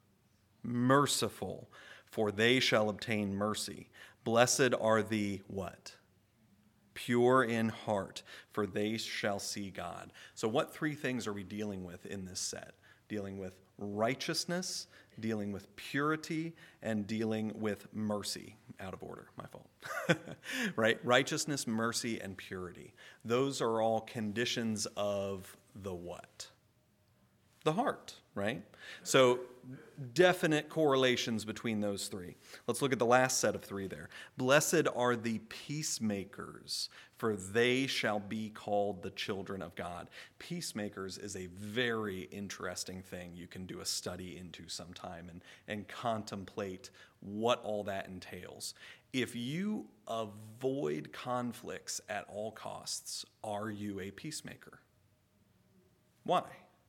Merciful, for they shall obtain mercy. Blessed are the what? Pure in heart, for they shall see God. So what three things are we dealing with in this set? Dealing with righteousness, dealing with purity, and dealing with mercy. Out of order, my fault. Right? Righteousness, mercy, and purity. Those are all conditions of the what? The heart, right? So definite correlations between those three. Let's look at the last set of three there. Blessed are the peacemakers, for they shall be called the children of God. Peacemakers is a very interesting thing you can do a study into sometime and, and contemplate what all that entails. If you avoid conflicts at all costs, are you a peacemaker? Why?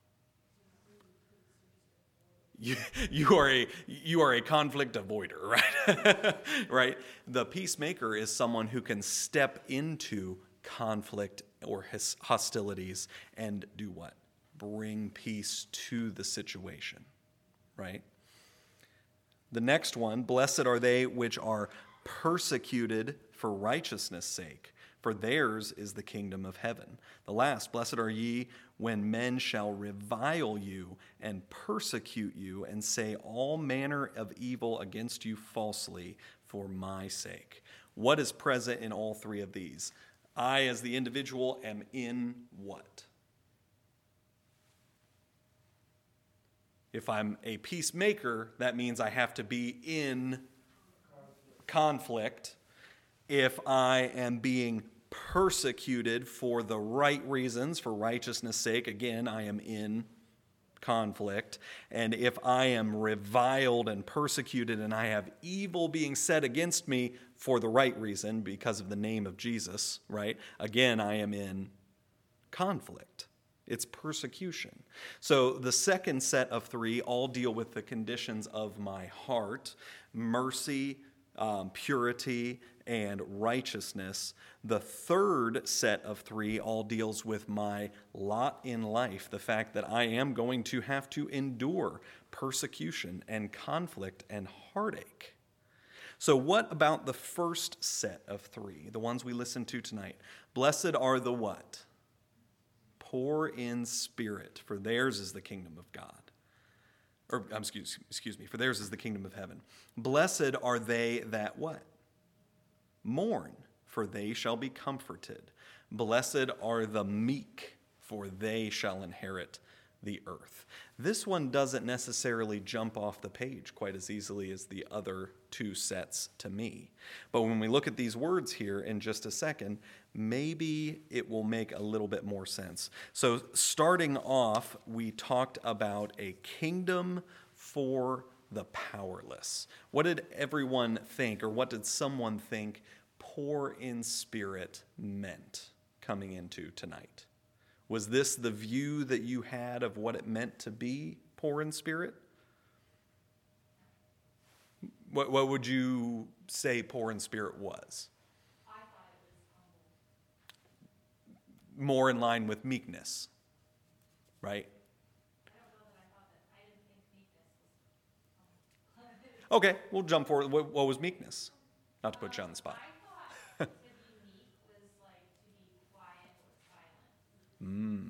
You, you are a you are a conflict avoider, right? Right? The peacemaker is someone who can step into conflict or hostilities and do what? Bring peace to the situation, right? The next one, blessed are they which are persecuted for righteousness' sake, for theirs is the kingdom of heaven. The last, blessed are ye when men shall revile you and persecute you and say all manner of evil against you falsely for my sake. What is present in all three of these? I, as the individual, am in what? If I'm a peacemaker, that means I have to be in conflict. If I am being persecuted for the right reasons, for righteousness' sake, again, I am in conflict. And if I am reviled and persecuted and I have evil being said against me for the right reason, because of the name of Jesus, right? Again, I am in conflict. It's persecution. So the second set of three all deal with the conditions of my heart: mercy, um, purity, and righteousness. The third set of three all deals with my lot in life, the fact that I am going to have to endure persecution and conflict and heartache. So what about the first set of three, the ones we listened to tonight? Blessed are the what? Poor in spirit, for theirs is the kingdom of God. Or, um, excuse, excuse me, for theirs is the kingdom of heaven. Blessed are they that what? Mourn, for they shall be comforted. Blessed are the meek, for they shall inherit the earth. This one doesn't necessarily jump off the page quite as easily as the other two sets to me. But when we look at these words here in just a second, maybe it will make a little bit more sense. So starting off, we talked about a kingdom for the powerless. What did everyone think, or what did someone think poor in spirit meant coming into tonight? Was this the view that you had of what it meant to be poor in spirit? What, what would you say poor in spirit was? I thought it was humble. More in line with meekness, right? I don't know that I thought that. I didn't think meekness Okay, we'll jump forward. What, what was meekness? Not to put you on the spot. I thought to be meek was like to be quiet or silent. Mm.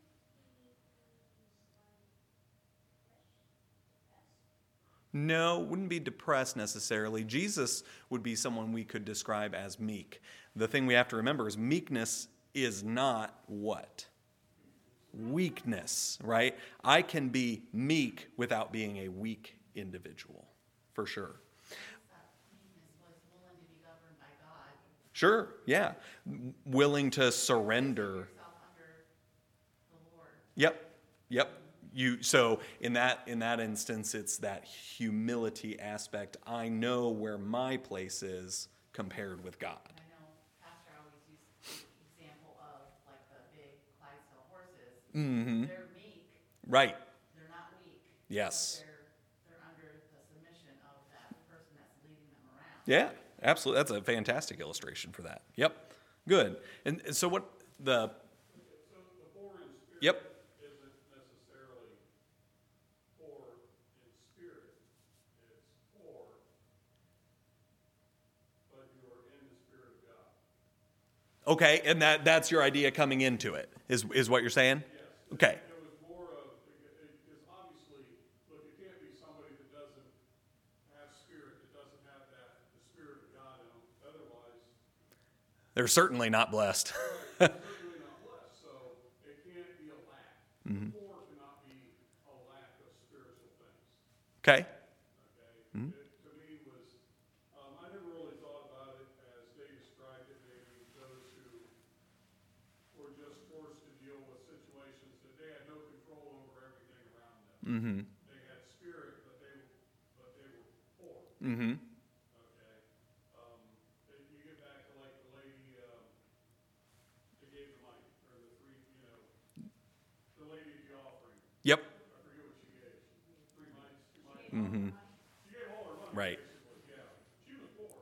No, wouldn't be depressed necessarily. Jesus would be someone we could describe as meek. The thing we have to remember is meekness is not what? Weakness, right? I can be meek without being a weak individual, for sure. Meekness was willing to be governed by God. Sure, yeah. Willing to surrender. Yourself under the Lord. Yep, yep. You, so in that in that instance, it's that humility aspect. I know where my place is compared with God. I know Pastor always used the example of like the big Clydesdale horses. Mm-hmm. They're meek. Right. They're not weak. Yes. But they're they're under the submission of that person that's leading them around. Yeah, absolutely. That's a fantastic illustration for that. Yep. Good. And, and so what the... So the poor in spirit Yep. isn't necessarily poor in spirit. It's poor, but you are in the spirit of God. Okay, and that that's your idea coming into it, is is what you're saying? Yes. Okay. It was more of, because obviously, look, it can't be somebody that doesn't have spirit, that doesn't have that, the spirit of God in them. Otherwise, They're certainly not blessed. they're certainly not blessed. So it can't be a lack. Mm-hmm. The poor cannot be a lack of spiritual things. Okay. Okay? It, to me, was, um, I never really thought about it as they described it, maybe those who were just forced to deal with situations that they had no control over everything around them. Mm-hmm. They had spirit, but they, but they were poor. Mm-hmm. Okay? Um, if you get back to like the lady, um, that gave the money, or the three, you know, the lady at the offering. Yep. I forget what she gave. Three mites, two mites. Mm-hmm. She gave all her money. Right. Basically, yeah. She was poor,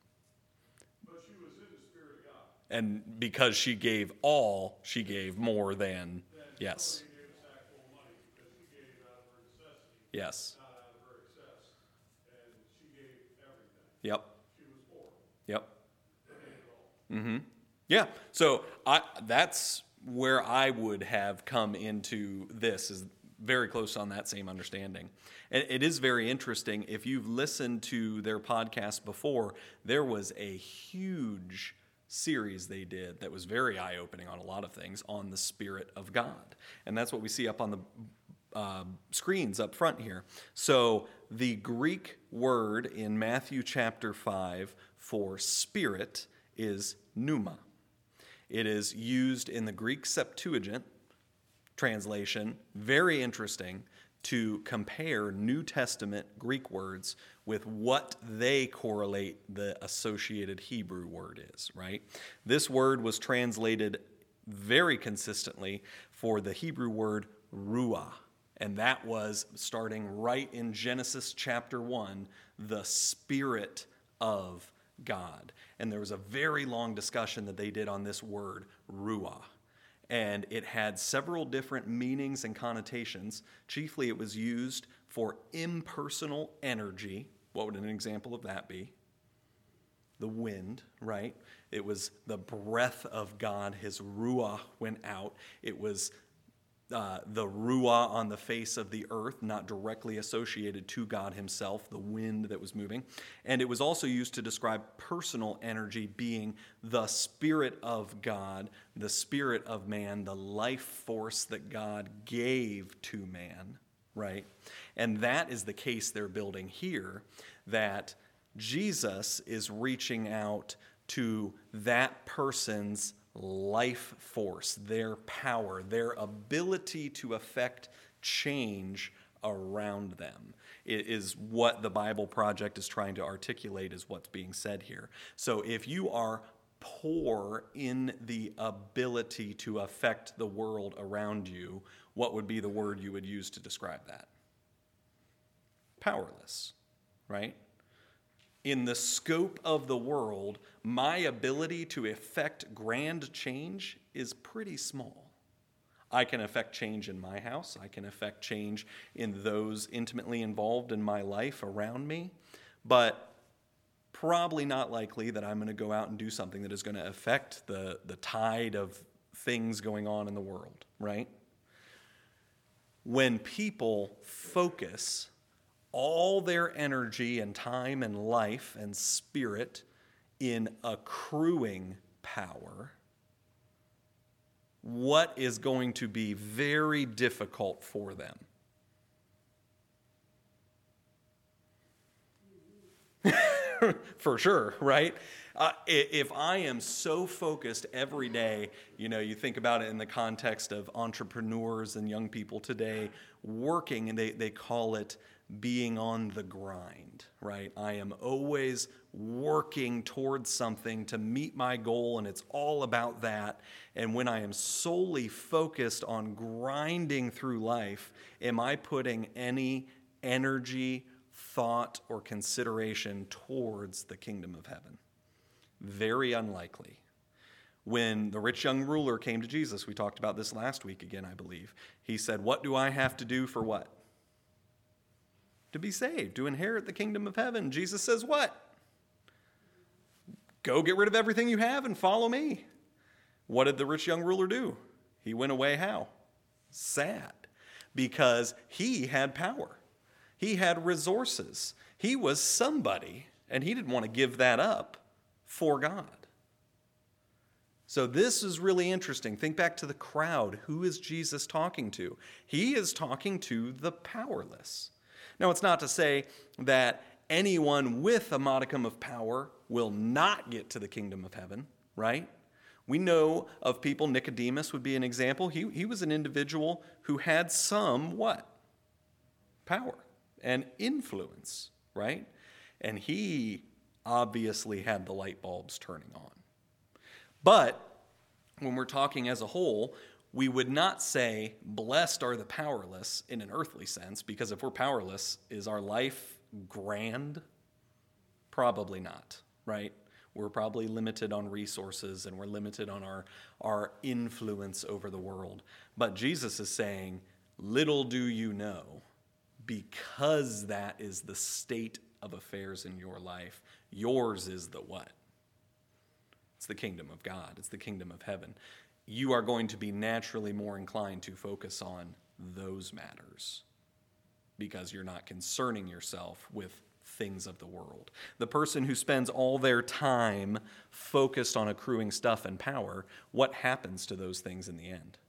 but she was in the spirit of God. And because she gave all, she gave more than, yes. Somebody gave a sack full of money because she gave out of her necessity, Yes. not out of her excess, and she gave everything. Yep. She was poor. Yep. She gave it all. Mm-hmm. Yeah. So I that's where I would have come into this, is very close on that same understanding. And it is very interesting. If you've listened to their podcast before, there was a huge series they did that was very eye-opening on a lot of things on the Spirit of God. And that's what we see up on the uh, screens up front here. So the Greek word in Matthew chapter five for spirit is pneuma. It is used in the Greek Septuagint translation, very interesting, to compare New Testament Greek words with what they correlate the associated Hebrew word is, right? This word was translated very consistently for the Hebrew word ruah, and that was starting right in Genesis chapter one, the Spirit of God. And there was a very long discussion that they did on this word ruah. And it had several different meanings and connotations. Chiefly, it was used for impersonal energy. What would an example of that be? The wind, right? It was the breath of God. His ruah went out. It was uh, the ruah on the face of the earth, not directly associated to God himself, the wind that was moving. And it was also used to describe personal energy being the Spirit of God, the spirit of man, the life force that God gave to man, right? And that is the case they're building here, that Jesus is reaching out to that person's life force, their power, their ability to affect change around them. It is what the Bible Project is trying to articulate, is what's being said here. So if you are poor in the ability to affect the world around you, what would be the word you would use to describe that? Powerless, right? In the scope of the world, my ability to effect grand change is pretty small. I can affect change in my house. I can affect change in those intimately involved in my life around me. But probably not likely that I'm going to go out and do something that is going to affect the, the tide of things going on in the world, right? When people focus all their energy and time and life and spirit in accruing power, what is going to be very difficult for them? For sure, right? Uh, if I am so focused every day, you know, you think about it in the context of entrepreneurs and young people today working, and they, they call it being on the grind, right? I am always working towards something to meet my goal, and it's all about that. And when I am solely focused on grinding through life, am I putting any energy, thought, or consideration towards the kingdom of heaven? Very unlikely. When the rich young ruler came to Jesus, we talked about this last week again, I believe. He said, "What do I have to do for what? To be saved, to inherit the kingdom of heaven." Jesus says what? Go get rid of everything you have and follow me. What did the rich young ruler do? He went away how? Sad. Because he had power. He had resources. He was somebody, and he didn't want to give that up for God. So this is really interesting. Think back to the crowd. Who is Jesus talking to? He is talking to the powerless. Now, it's not to say that anyone with a modicum of power will not get to the kingdom of heaven, right? We know of people, Nicodemus would be an example. He, he was an individual who had some, what? Power and influence, right? And he obviously had the light bulbs turning on. But when we're talking as a whole, we would not say, blessed are the powerless in an earthly sense, because if we're powerless, is our life grand? Probably not, right? We're probably limited on resources, and we're limited on our, our influence over the world. But Jesus is saying, little do you know, because that is the state of affairs in your life, yours is the what? It's the kingdom of God. It's the kingdom of heaven. You are going to be naturally more inclined to focus on those matters because you're not concerning yourself with things of the world. The person who spends all their time focused on accruing stuff and power, what happens to those things in the end?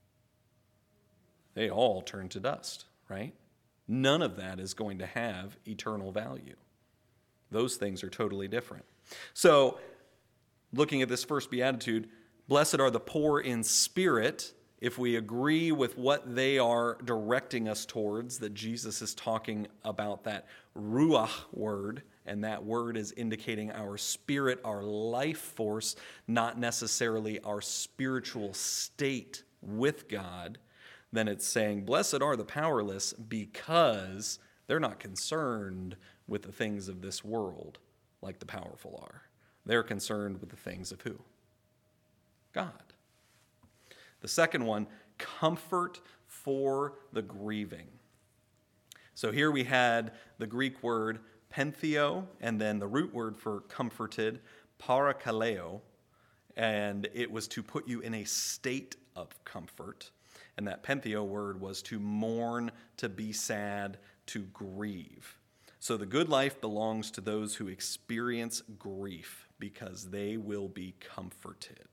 They all turn to dust, right? None of that is going to have eternal value. Those things are totally different. So, looking at this first beatitude, blessed are the poor in spirit. If we agree with what they are directing us towards, that Jesus is talking about that ruach word, and that word is indicating our spirit, our life force, not necessarily our spiritual state with God, then it's saying, blessed are the powerless because they're not concerned with the things of this world like the powerful are. They're concerned with the things of who? God. The second one, comfort for the grieving. So here we had the Greek word pentheo, and then the root word for comforted, parakaleo, and it was to put you in a state of comfort. And that pentheo word was to mourn, to be sad, to grieve. So the good life belongs to those who experience grief because they will be comforted.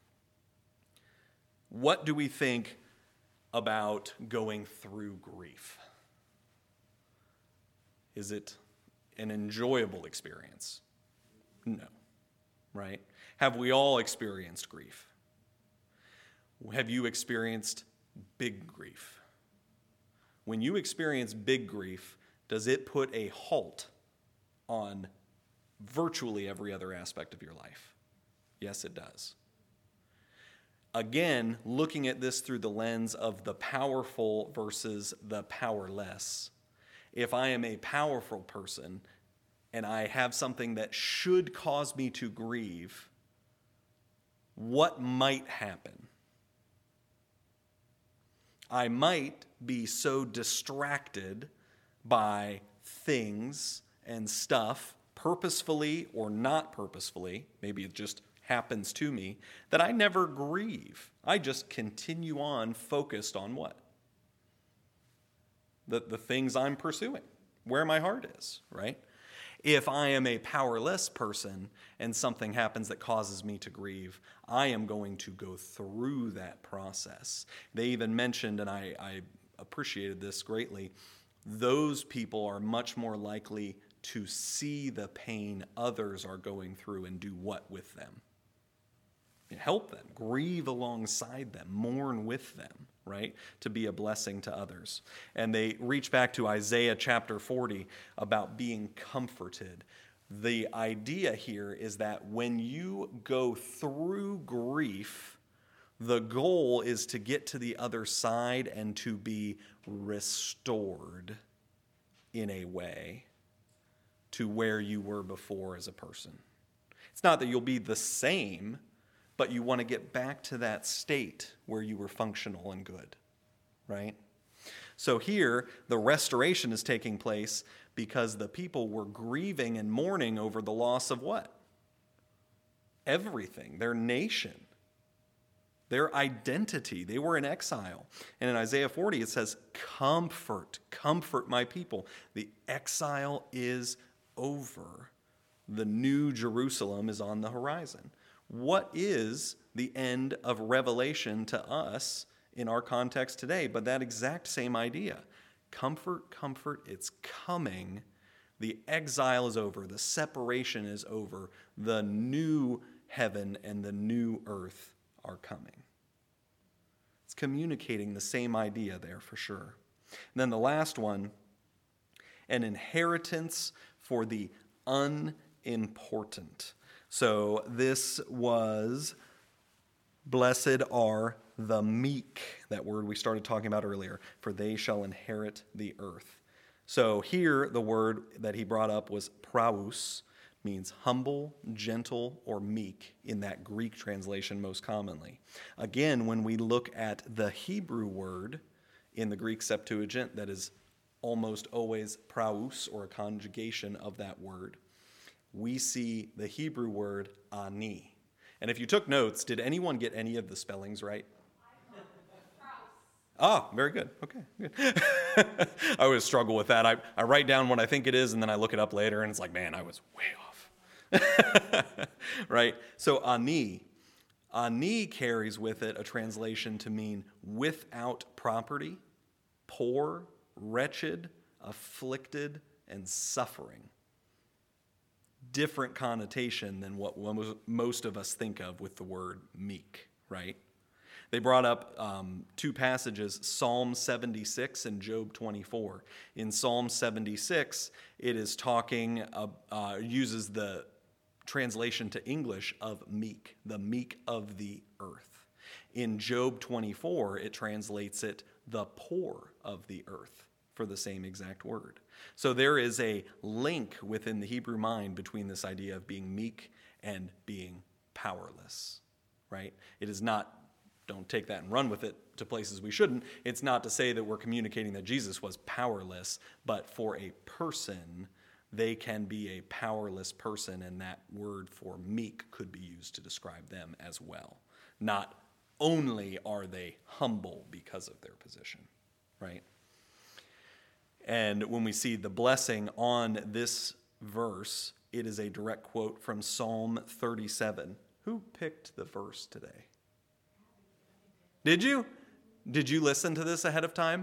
What do we think about going through grief? Is it an enjoyable experience? No, right? Have we all experienced grief? Have you experienced big grief? When you experience big grief, does it put a halt on virtually every other aspect of your life? Yes, it does. Again, looking at this through the lens of the powerful versus the powerless. If I am a powerful person and I have something that should cause me to grieve, what might happen? I might be so distracted by things and stuff, purposefully or not purposefully, maybe it just happens to me, that I never grieve. I just continue on focused on what? The, the things I'm pursuing, where my heart is, right? If I am a powerless person and something happens that causes me to grieve, I am going to go through that process. They even mentioned, and I, I appreciated this greatly, those people are much more likely to see the pain others are going through and do what with them? Help them, grieve alongside them, mourn with them, right? To be a blessing to others. And they reach back to Isaiah chapter forty about being comforted. The idea here is that when you go through grief, the goal is to get to the other side and to be restored in a way to where you were before as a person. It's not that you'll be the same, but you want to get back to that state where you were functional and good, right? So here, the restoration is taking place because the people were grieving and mourning over the loss of what? Everything, their nation, their identity. They were in exile. And in Isaiah forty, it says, comfort, comfort my people. The exile is over. The new Jerusalem is on the horizon. What is the end of Revelation to us in our context today? But that exact same idea. Comfort, comfort, it's coming. The exile is over. The separation is over. The new heaven and the new earth are coming. It's communicating the same idea there for sure. And then the last one, an inheritance for the unimportant. So this was, blessed are the meek, that word we started talking about earlier, for they shall inherit the earth. So here the word that he brought up was praus, means humble, gentle, or meek in that Greek translation most commonly. Again, when we look at the Hebrew word in the Greek Septuagint, that is almost always praus, or a conjugation of that word, we see the Hebrew word ani. And if you took notes, did anyone get any of the spellings right? Oh, very good. Okay, good. I always struggle with that. I, I write down what I think it is, and then I look it up later, and it's like, man, I was way off. Right? So ani. Ani carries with it a translation to mean without property, poor, wretched, afflicted, and suffering. Different connotation than what most of us think of with the word meek, right? They brought up um, two passages, Psalm seventy-six and Job twenty-four. In Psalm seventy-six, it is talking, uh, uh, uses the translation to English of meek, the meek of the earth. In Job twenty-four, it translates it the poor of the earth for the same exact word. So there is a link within the Hebrew mind between this idea of being meek and being powerless, right? It is not, don't take that and run with it to places we shouldn't. It's not to say that we're communicating that Jesus was powerless, but for a person, they can be a powerless person, and that word for meek could be used to describe them as well. Not only are they humble because of their position, right? And when we see the blessing on this verse, it is a direct quote from Psalm thirty-seven. Who picked the verse today? Did you? Did you listen to this ahead of time?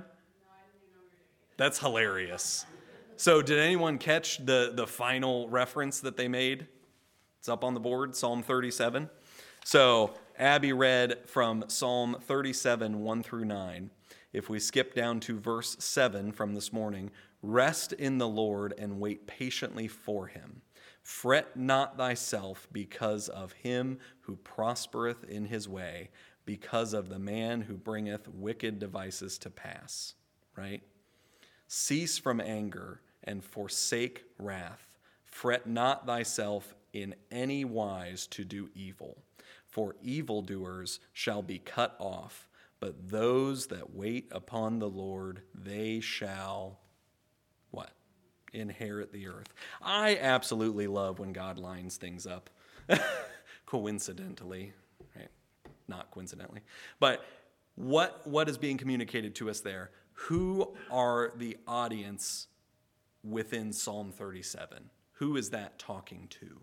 That's hilarious. So did anyone catch the, the final reference that they made? It's up on the board, Psalm thirty-seven. So Abby read from Psalm thirty-seven, one through nine. If we skip down to verse seven from this morning, rest in the Lord and wait patiently for him. Fret not thyself because of him who prospereth in his way, because of the man who bringeth wicked devices to pass. Right? Cease from anger and forsake wrath. Fret not thyself in any wise to do evil, for evildoers shall be cut off, but those that wait upon the Lord, they shall, what? Inherit the earth. I absolutely love when God lines things up, coincidentally, right? Not coincidentally. But what what is being communicated to us there? Who are the audience within Psalm thirty-seven? Who is that talking to?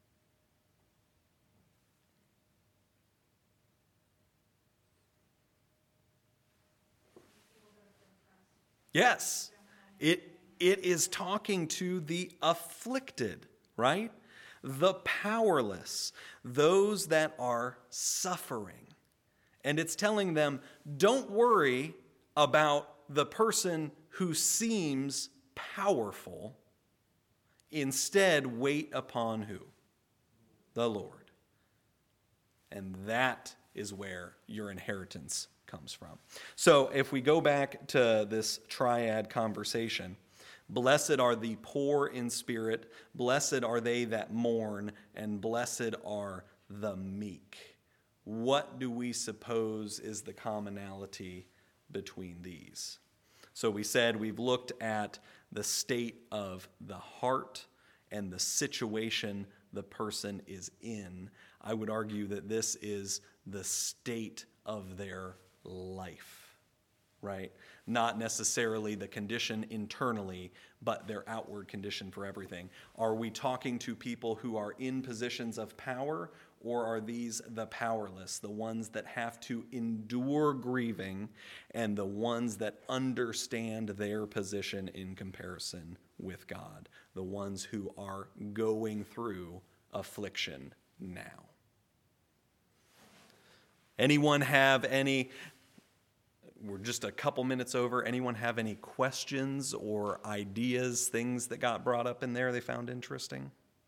Yes, it it is talking to the afflicted, right? The powerless, those that are suffering. And it's telling them, don't worry about the person who seems powerful. Instead, wait upon who? The Lord. And that is where your inheritance comes from. So if we go back to this triad conversation, blessed are the poor in spirit, blessed are they that mourn, and blessed are the meek. What do we suppose is the commonality between these? So we said we've looked at the state of the heart and the situation the person is in. I would argue that this is the state of their life, right? Not necessarily the condition internally, but their outward condition for everything. Are we talking to people who are in positions of power, or are these the powerless, the ones that have to endure grieving and the ones that understand their position in comparison with God, the ones who are going through affliction now? Anyone have any, we're just a couple minutes over, anyone have any questions or ideas, things that got brought up in there they found interesting?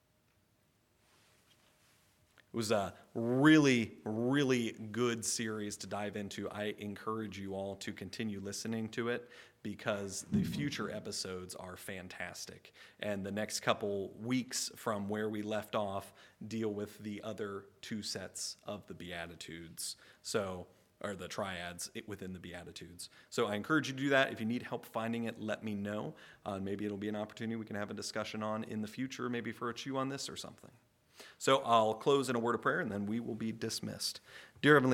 It was a really, really good series to dive into. I encourage you all to continue listening to it because the future episodes are fantastic. And the next couple weeks from where we left off deal with the other two sets of the Beatitudes. So, or the triads within the Beatitudes. So I encourage you to do that. If you need help finding it, let me know. Uh, maybe it'll be an opportunity we can have a discussion on in the future, maybe for a chew on this or something. So I'll close in a word of prayer, and then we will be dismissed. Dear Heavenly